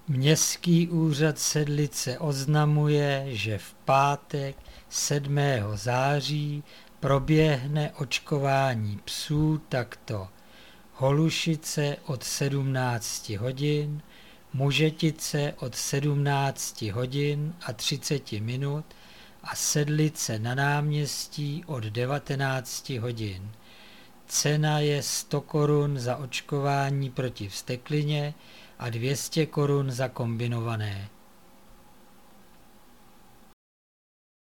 Městský úřad Sedlice oznamuje, že v pátek 7. září proběhne očkování psů takto: Holušice od 17 hodin, Mužetice od 17 hodin a 30 minut a Sedlice na náměstí od 19 hodin. Cena je 100 korun za očkování proti vzteklině a 200 korun za kombinované.